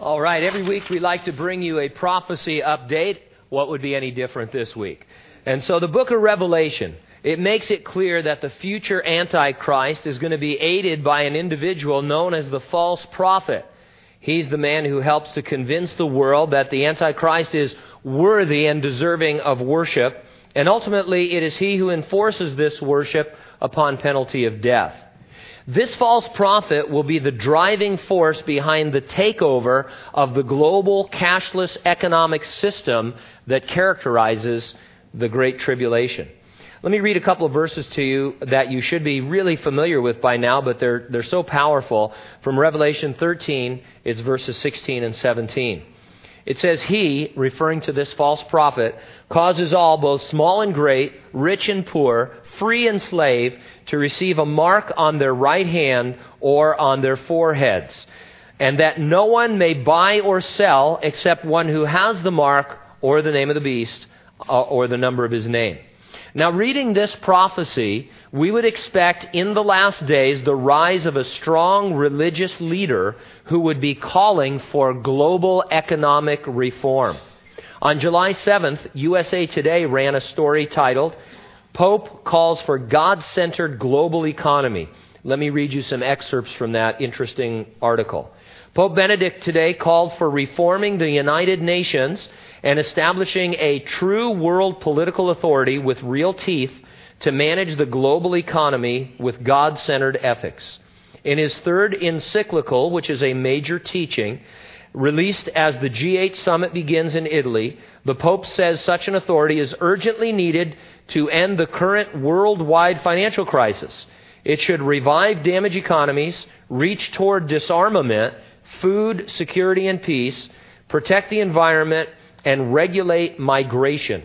All right, every week we like to bring you a prophecy update. What would be any different this week? And so the book of Revelation, it makes it clear that the future Antichrist is going to be aided by an individual known as the false prophet. He's the man who helps to convince the world that the Antichrist is worthy and deserving of worship. And ultimately, it is he who enforces this worship upon penalty of death. This false prophet will be the driving force behind the takeover of the global cashless economic system that characterizes the Great Tribulation. Let me read a couple of verses to you that you should be really familiar with by now, but they're so powerful. From Revelation 13, it's verses 16 and 17. It says, "He," referring to this false prophet, "causes all, both small and great, rich and poor, free and slave, to receive a mark on their right hand or on their foreheads, and that no one may buy or sell except one who has the mark or the name of the beast or the number of his name." Now, reading this prophecy, we would expect in the last days the rise of a strong religious leader who would be calling for global economic reform. On July 7th, USA Today ran a story titled, "Pope Calls for God-Centered Global Economy." Let me read you some excerpts from that interesting article. Pope Benedict today called for reforming the United Nations and establishing a true world political authority with real teeth to manage the global economy with God-centered ethics. In his third encyclical, which is a major teaching, released as the G8 summit begins in Italy, the Pope says such an authority is urgently needed to end the current worldwide financial crisis. It should revive damaged economies, reach toward disarmament, food, security, and peace, protect the environment, and regulate migration.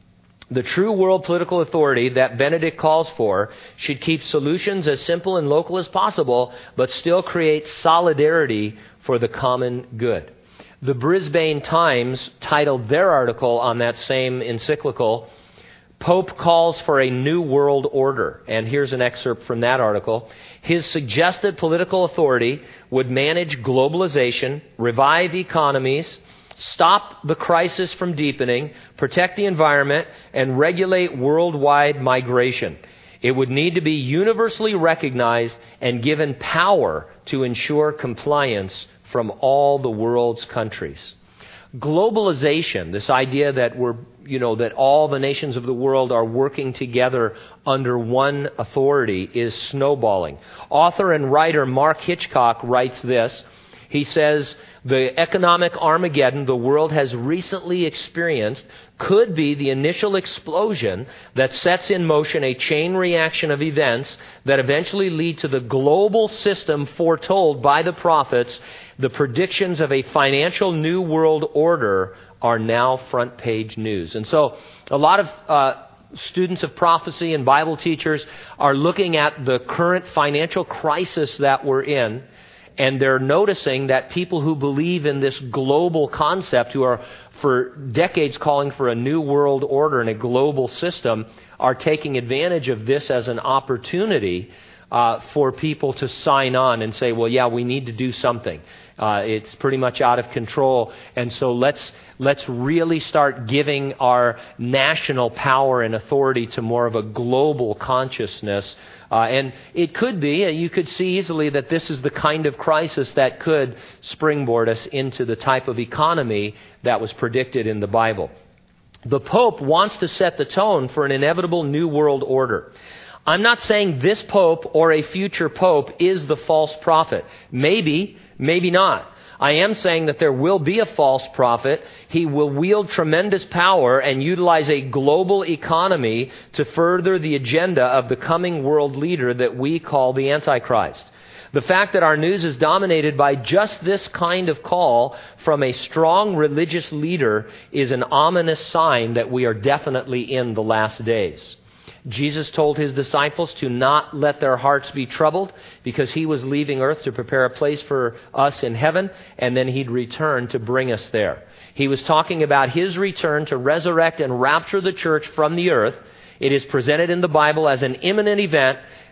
The true world political authority that Benedict calls for should keep solutions as simple and local as possible, but still create solidarity for the common good. The Brisbane Times titled their article on that same encyclical, "Pope Calls for a New World Order." And here's an excerpt from that article. "His suggested political authority would manage globalization, revive economies, stop the crisis from deepening, protect the environment, and regulate worldwide migration. It would need to be universally recognized and given power to ensure compliance from all the world's countries." Globalization, this idea that that all the nations of the world are working together under one authority, is snowballing. Author and writer Mark Hitchcock writes this. He says, "The economic Armageddon the world has recently experienced could be the initial explosion that sets in motion a chain reaction of events that eventually lead to the global system foretold by the prophets. The predictions of a financial new world order are now front page news." And so a lot of students of prophecy and Bible teachers are looking at the current financial crisis that we're in, and they're noticing that people who believe in this global concept, who are for decades calling for a new world order and a global system, are taking advantage of this as an opportunity for people to sign on and say, well, yeah, we need to do something. It's pretty much out of control. And so let's really start giving our national power and authority to more of a global consciousness. And it could be, you could see easily that this is the kind of crisis that could springboard us into the type of economy that was predicted in the Bible. The Pope wants to set the tone for an inevitable new world order. I'm not saying this Pope or a future Pope is the false prophet. Maybe, maybe not. I am saying that there will be a false prophet. He will wield tremendous power and utilize a global economy to further the agenda of the coming world leader that we call the Antichrist. The fact that our news is dominated by just this kind of call from a strong religious leader is an ominous sign that we are definitely in the last days. Jesus told his disciples to not let their hearts be troubled because he was leaving earth to prepare a place for us in heaven, and then he'd return to bring us there. He was talking about his return to resurrect and rapture the church from the earth. It is presented in the Bible as an imminent event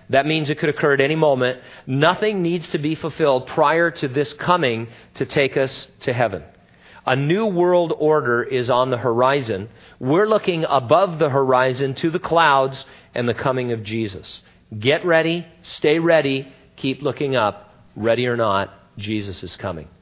That means it could occur at any moment. Nothing needs to be fulfilled prior to this coming to take us to heaven. A new world order is on the horizon. We're looking above the horizon to the clouds and the coming of Jesus. Get ready, stay ready, keep looking up. Ready or not, Jesus is coming.